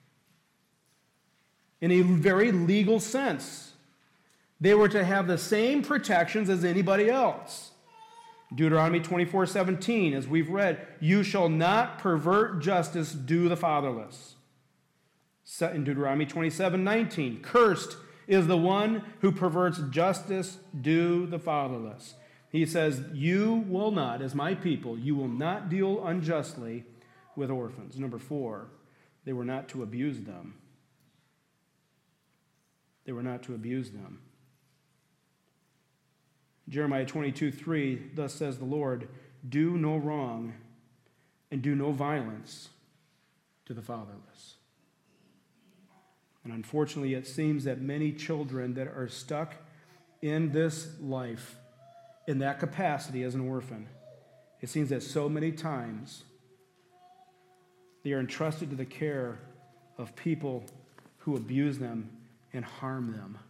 In a very legal sense. They were to have the same protections as anybody else. Deuteronomy twenty-four seventeen, as we've read, you shall not pervert justice due the fatherless. In Deuteronomy twenty-seven nineteen, cursed is the one who perverts justice due the fatherless. He says, you will not, as my people, you will not deal unjustly with orphans. Number four, they were not to abuse them. They were not to abuse them. Jeremiah twenty-two three, thus says the Lord, do no wrong and do no violence to the fatherless. And unfortunately, it seems that many children that are stuck in this life in that capacity as an orphan, it seems that so many times they are entrusted to the care of people who abuse them and harm them.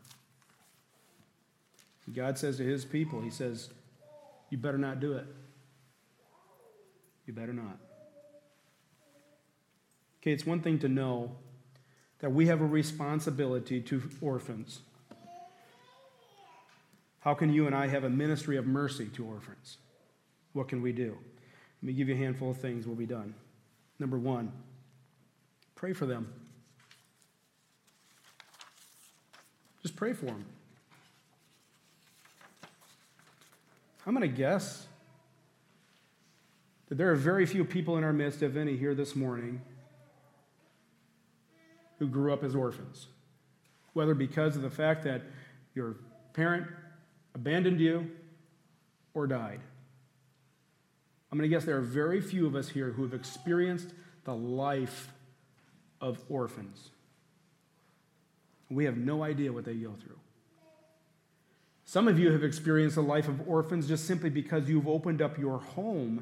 God says to his people, he says, you better not do it. You better not. Okay, it's one thing to know that we have a responsibility to orphans. How can you and I have a ministry of mercy to orphans? What can we do? Let me give you a handful of things. We'll be done. Number one, pray for them. Just pray for them. I'm going to guess that there are very few people in our midst, if any, here this morning who grew up as orphans, whether because of the fact that your parent abandoned you or died. I'm going to guess there are very few of us here who have experienced the life of orphans. We have no idea what they go through. Some of you have experienced the life of orphans just simply because you've opened up your home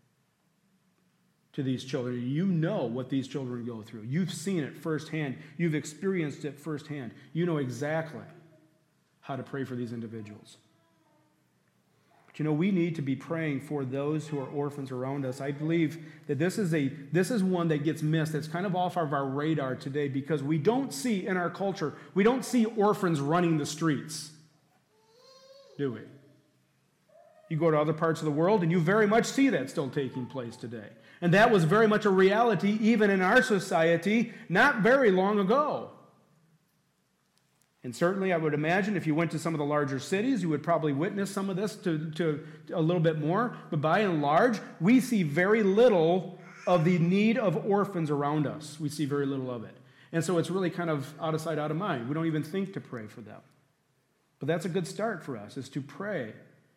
to these children. You know what these children go through. You've seen it firsthand. You've experienced it firsthand. You know exactly how to pray for these individuals. But you know, we need to be praying for those who are orphans around us. I believe that this is a this is one that gets missed. It's kind of off of our radar today because we don't see in our culture, we don't see orphans running the streets. Do we? You go to other parts of the world and you very much see that still taking place today. And that was very much a reality even in our society not very long ago. And certainly I would imagine if you went to some of the larger cities, you would probably witness some of this to, to a little bit more. But by and large, we see very little of the need of orphans around us. We see very little of it. And so it's really kind of out of sight, out of mind. We don't even think to pray for them. But that's a good start for us, is to pray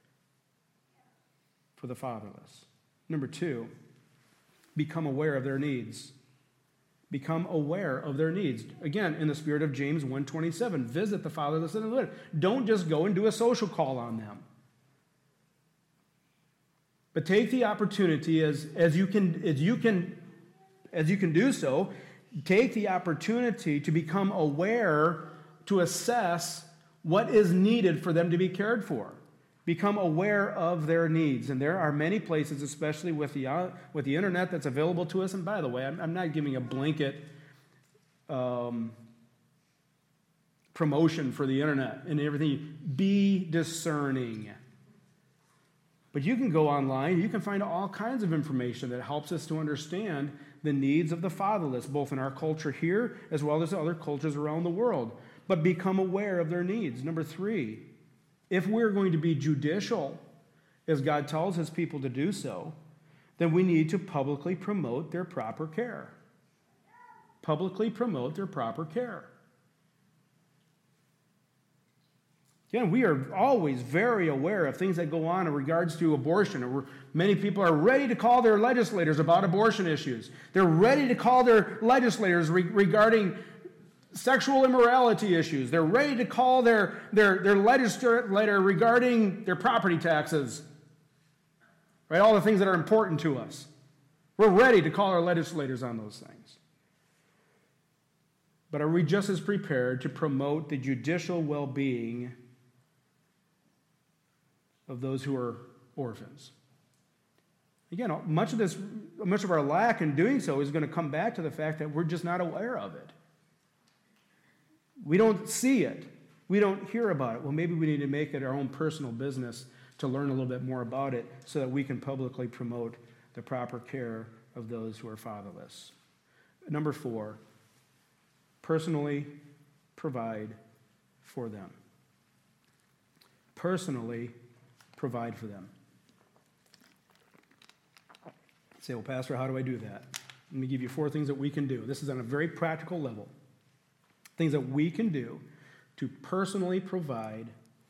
for the fatherless. Number two, become aware of their needs. Become aware of their needs. Again, in the spirit of James one twenty-seven, visit the fatherless and the widow. Don't just go and do a social call on them. But take the opportunity as, as you can as you can as you can do so, take the opportunity to become aware, to assess what is needed for them to be cared for. Become aware of their needs. And there are many places, especially with the, uh, with the internet that's available to us. And by the way, I'm, I'm not giving a blanket um, promotion for the internet and everything. Be discerning. But you can go online, you can find all kinds of information that helps us to understand the needs of the fatherless, both in our culture here as well as other cultures around the world. But become aware of their needs. Number three, if we're going to be judicial, as God tells his people to do so, then we need to publicly promote their proper care. Publicly promote their proper care. Again, we are always very aware of things that go on in regards to abortion. Many people are ready to call their legislators about abortion issues. They're ready to call their legislators re- regarding sexual immorality issues. They're ready to call their, their, their legislator regarding their property taxes. Right? All the things that are important to us. We're ready to call our legislators on those things. But are we just as prepared to promote the judicial well-being of those who are orphans? Again, much of this, much of our lack in doing so is going to come back to the fact that we're just not aware of it. We don't see it. We don't hear about it. Well, maybe we need to make it our own personal business to learn a little bit more about it so that we can publicly promote the proper care of those who are fatherless. Number four, personally provide for them. Personally provide for them. You say, well, Pastor, how do I do that? Let me give you four things that we can do. This is on a very practical level. Things that we can do to personally provide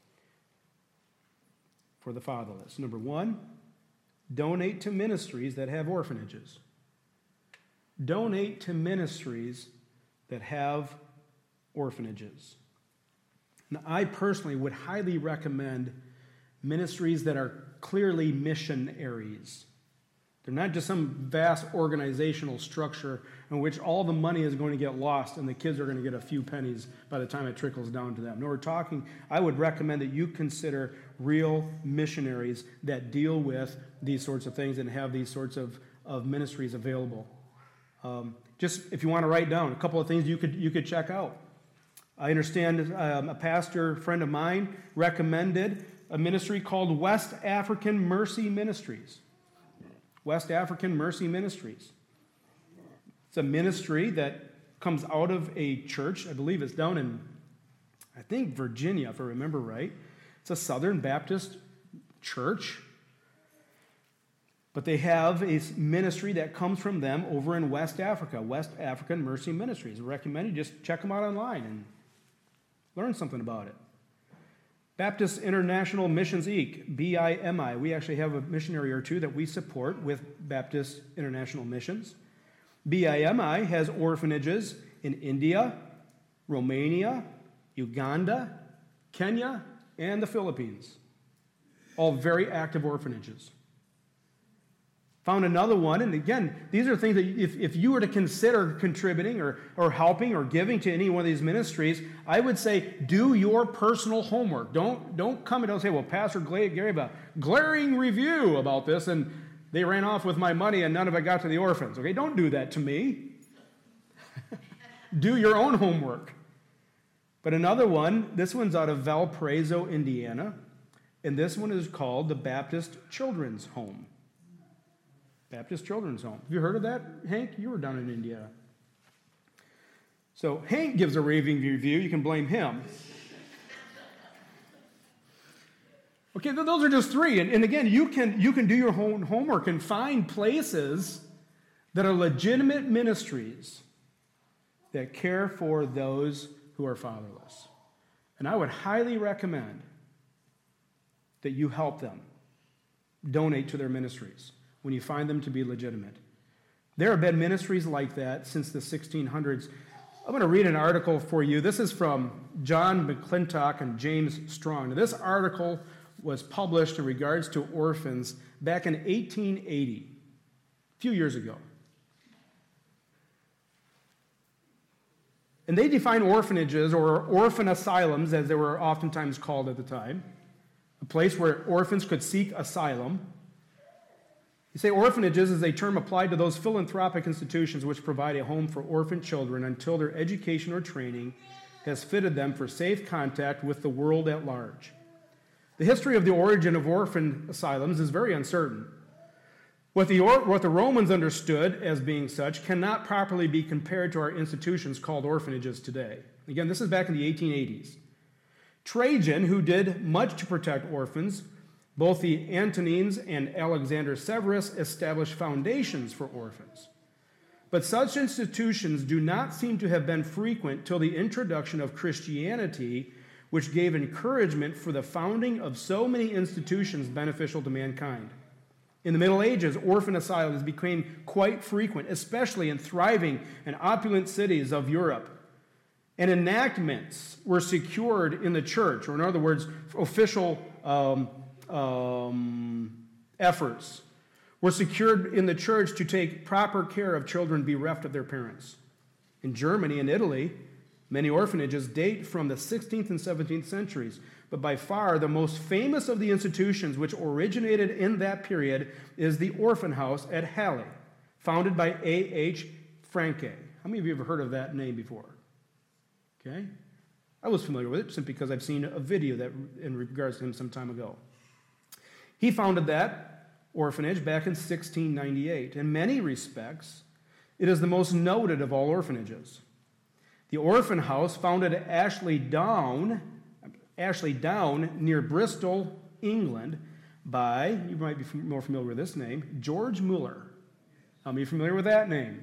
for the fatherless. Number one, donate to ministries that have orphanages. Donate to ministries that have orphanages. Now, I personally would highly recommend ministries that are clearly missionaries. They're not just some vast organizational structure in which all the money is going to get lost and the kids are going to get a few pennies by the time it trickles down to them. No, we're talking, I would recommend that you consider real missionaries that deal with these sorts of things and have these sorts of, of ministries available. Um, just if you want to write down a couple of things you could, you could check out. I understand um, a pastor friend of mine recommended a ministry called West African Mercy Ministries. West African Mercy Ministries. It's a ministry that comes out of a church, I believe it's down in, I think, Virginia, if I remember right. It's a Southern Baptist church. But they have a ministry that comes from them over in West Africa, West African Mercy Ministries. I recommend you just check them out online and learn something about it. Baptist International Missions Incorporated, B I M I. We actually have a missionary or two that we support with Baptist International Missions. B I M I has orphanages in India, Romania, Uganda, Kenya, and the Philippines. All very active orphanages. Found another one, and again, these are things that if, if you were to consider contributing or, or helping or giving to any one of these ministries, I would say do your personal homework. Don't, don't come and don't say, well, Pastor Gary gave a glaring review about this, and they ran off with my money and none of it got to the orphans. Okay, don't do that to me. Do your own homework. But another one, this one's out of Valparaiso, Indiana, and this one is called the Baptist Children's Home. Baptist Children's Home. Have you heard of that, Hank? You were down in India. So Hank gives a raving review. You can blame him. Okay, those are just three. And, and again, you can, you can do your own homework and find places that are legitimate ministries that care for those who are fatherless. And I would highly recommend that you help them donate to their ministries when you find them to be legitimate. There have been ministries like that since the sixteen hundreds. I'm going to read an article for you. This is from John McClintock and James Strong. Now, this article was published in regards to orphans back in eighteen eighty, a few years ago. And they define orphanages, or orphan asylums, as they were oftentimes called at the time, a place where orphans could seek asylum. You say orphanages is a term applied to those philanthropic institutions which provide a home for orphan children until their education or training has fitted them for safe contact with the world at large. The history of the origin of orphan asylums is very uncertain. What the, or, what the Romans understood as being such cannot properly be compared to our institutions called orphanages today. Again, this is back in the eighteen eighties. Trajan, who did much to protect orphans, both the Antonines and Alexander Severus established foundations for orphans. But such institutions do not seem to have been frequent till the introduction of Christianity, which gave encouragement for the founding of so many institutions beneficial to mankind. In the Middle Ages, orphan asylums became quite frequent, especially in thriving and opulent cities of Europe. And enactments were secured in the church, or in other words, official um, um, efforts were secured in the church to take proper care of children bereft of their parents. In Germany and Italy, many orphanages date from the sixteenth and seventeenth centuries, but by far the most famous of the institutions which originated in that period is the Orphan House at Halle, founded by A H Franke. How many of you have heard of that name before? Okay. I was familiar with it simply because I've seen a video that in regards to him some time ago. He founded that orphanage back in sixteen ninety-eight. In many respects, it is the most noted of all orphanages. The Orphan House, founded at Ashley Down, Ashley Down near Bristol, England, by, you might be more familiar with this name, George Mueller. How many are familiar with that name?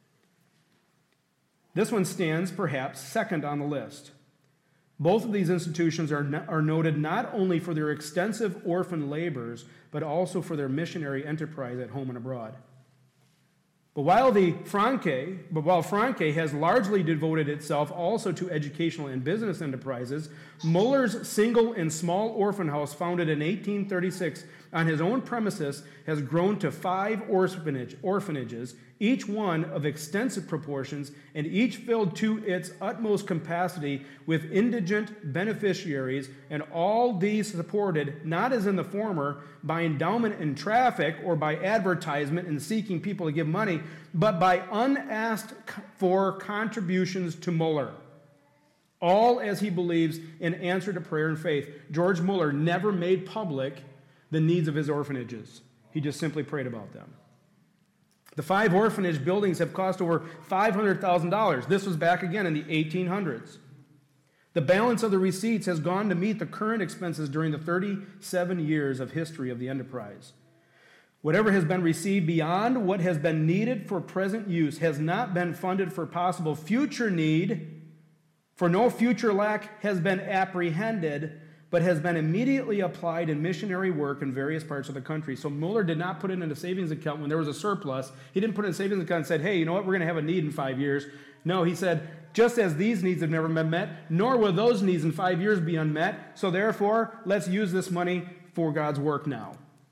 This one stands perhaps second on the list. Both of these institutions are, no, are noted not only for their extensive orphan labors, but also for their missionary enterprise at home and abroad. But while the Franke, but while Franke has largely devoted itself also to educational and business enterprises, Muller's single and small orphan house, founded in eighteen thirty-six on his own premises, has grown to five orphanage, orphanages, each one of extensive proportions, and each filled to its utmost capacity with indigent beneficiaries, and all these supported, not as in the former, by endowment and traffic, or by advertisement and seeking people to give money, but by unasked for contributions to Muller. All as he believes in answer to prayer and faith. George Mueller never made public the needs of his orphanages. He just simply prayed about them. The five orphanage buildings have cost over five hundred thousand dollars. This was back again in the eighteen hundreds. The balance of the receipts has gone to meet the current expenses during the thirty-seven years of history of the enterprise. Whatever has been received beyond what has been needed for present use has not been funded for possible future need, for no future lack has been apprehended, but has been immediately applied in missionary work in various parts of the country. So Mueller did not put it in a savings account when there was a surplus. He didn't put it in a savings account and said, hey, you know what, we're going to have a need in five years. No, he said, just as these needs have never been met, nor will those needs in five years be unmet, so therefore, let's use this money for God's work now.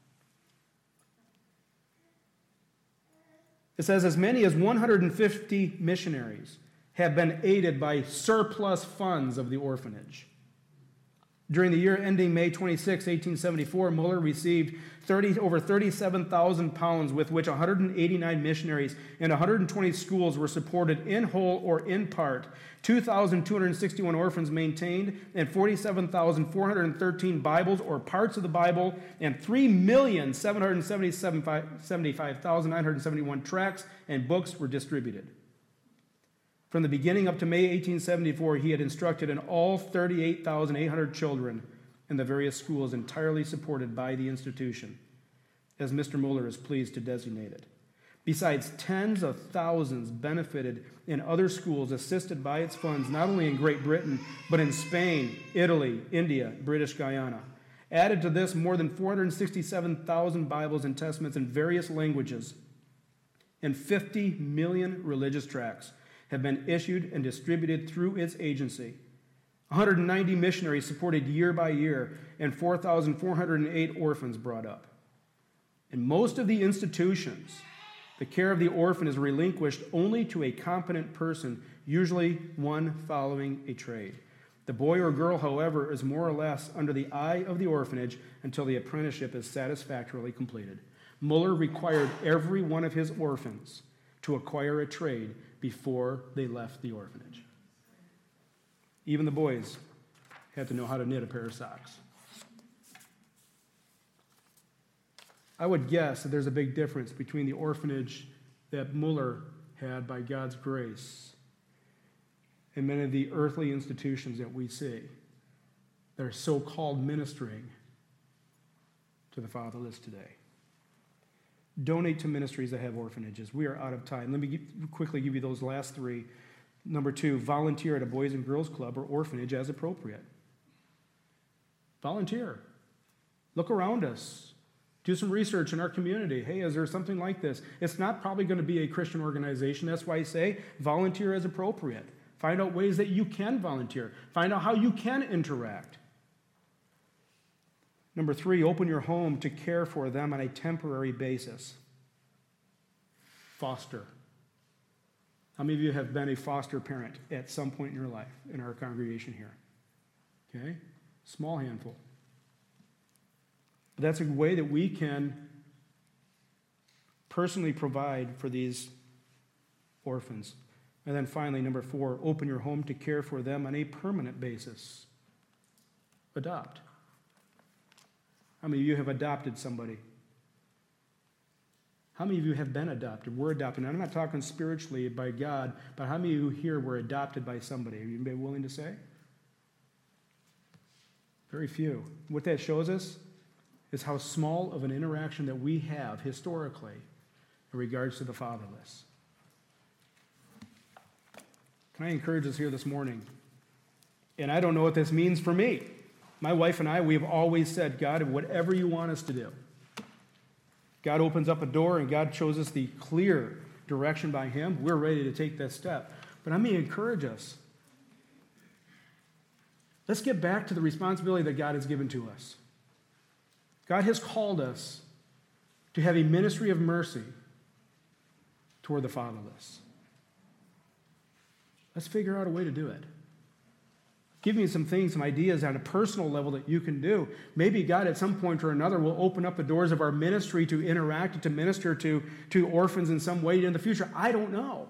It says as many as one hundred fifty missionaries have been aided by surplus funds of the orphanage. During the year ending May twenty-sixth, eighteen seventy-four, Mueller received thirty, over thirty-seven thousand pounds with which one hundred eighty-nine missionaries and one hundred twenty schools were supported in whole or in part, two thousand two hundred sixty-one orphans maintained, and forty-seven thousand four hundred thirteen Bibles or parts of the Bible, and three million seven hundred seventy-five thousand nine hundred seventy-one tracts and books were distributed. From the beginning up to May eighteen seventy-four, he had instructed in all thirty-eight thousand eight hundred children in the various schools entirely supported by the institution, as Mister Mueller is pleased to designate it. Besides, tens of thousands benefited in other schools assisted by its funds, not only in Great Britain, but in Spain, Italy, India, British Guyana. Added to this, more than four hundred sixty-seven thousand Bibles and Testaments in various languages and fifty million religious tracts have been issued and distributed through its agency. one hundred ninety missionaries supported year by year, and four thousand four hundred eight orphans brought up. And most of the institutions The care of the orphan is relinquished only to a competent person, usually one following a trade. The boy or girl, however, is more or less under the eye of the orphanage until the apprenticeship is satisfactorily completed. Muller required every one of his orphans to acquire a trade before they left the orphanage. Even the boys had to know how to knit a pair of socks. I would guess that there's a big difference between the orphanage that Muller had by God's grace and many of the earthly institutions that we see that are so-called ministering to the fatherless today. Donate to ministries that have orphanages. We are out of time. Let me give, quickly give you those last three. Number two, volunteer at a Boys and Girls Club or orphanage as appropriate. Volunteer. Look around us. Do some research in our community. Hey, is there something like this? It's not probably going to be a Christian organization. That's why I say volunteer as appropriate. Find out ways that you can volunteer. Find out how you can interact. Number three, open your home to care for them on a temporary basis. Foster. How many of you have been a foster parent at some point in your life in our congregation here? Okay? Small handful. But that's a way that we can personally provide for these orphans. And then finally, number four, open your home to care for them on a permanent basis. Adopt. How many of you have adopted somebody? How many of you have been adopted? We're adopted. And I'm not talking spiritually by God, but how many of you here were adopted by somebody? Are you willing to say? Very few. What that shows us is how small of an interaction that we have historically in regards to the fatherless. Can I encourage us here this morning? And I don't know what this means for me. My wife and I, we have always said, God, whatever you want us to do. God opens up a door and God shows us the clear direction by Him. We're ready to take that step. But I may encourage us. Let's get back to the responsibility that God has given to us. God has called us to have a ministry of mercy toward the fatherless. Let's figure out a way to do it. Give me some things, some ideas on a personal level that you can do. Maybe God at some point or another will open up the doors of our ministry to interact, to minister to, to orphans in some way in the future. I don't know.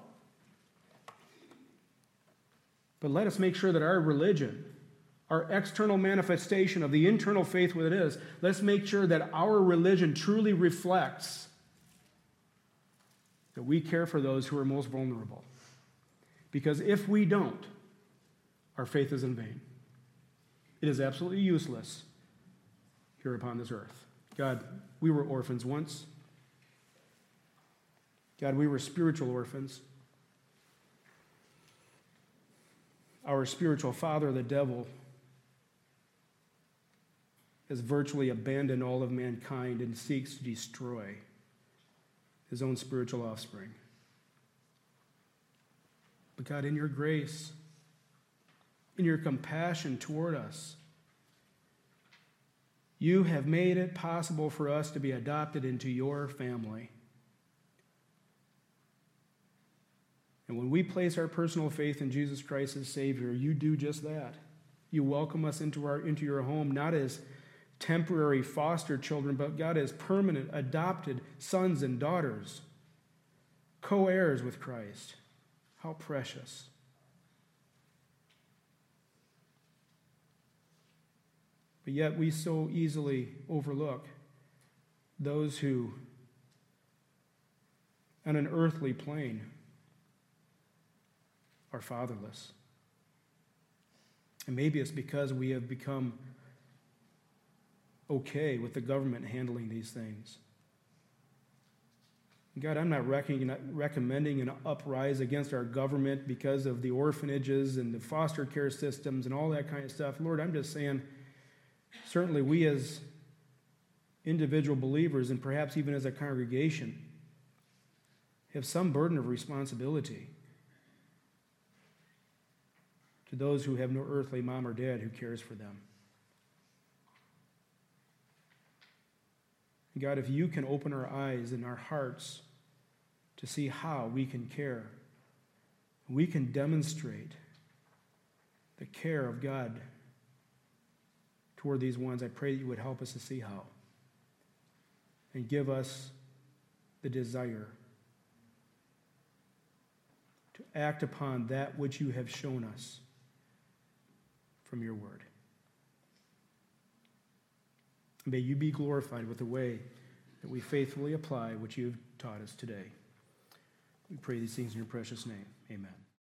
But let us make sure that our religion, our external manifestation of the internal faith what it is, let's make sure that our religion truly reflects that we care for those who are most vulnerable. Because if we don't, our faith is in vain. It is absolutely useless here upon this earth. God, we were orphans once. God, we were spiritual orphans. Our spiritual father, the devil, has virtually abandoned all of mankind and seeks to destroy his own spiritual offspring. But God, in your grace, in your compassion toward us, you have made it possible for us to be adopted into your family. And when we place our personal faith in Jesus Christ as Savior, you do just that. You welcome us into our into your home, not as temporary foster children, but God as permanent, adopted sons and daughters, co-heirs with Christ. How precious. But yet we so easily overlook those who, on an earthly plane, are fatherless. And maybe it's because we have become okay with the government handling these things. God, I'm not recommending an uprise against our government because of the orphanages and the foster care systems and all that kind of stuff. Lord, I'm just saying, certainly we as individual believers and perhaps even as a congregation have some burden of responsibility to those who have no earthly mom or dad who cares for them. God, if you can open our eyes and our hearts to see how we can care. We can demonstrate the care of God toward these ones. I pray that you would help us to see how and give us the desire to act upon that which you have shown us from your word. May you be glorified with the way that we faithfully apply what you have taught us today. We pray these things in your precious name. Amen.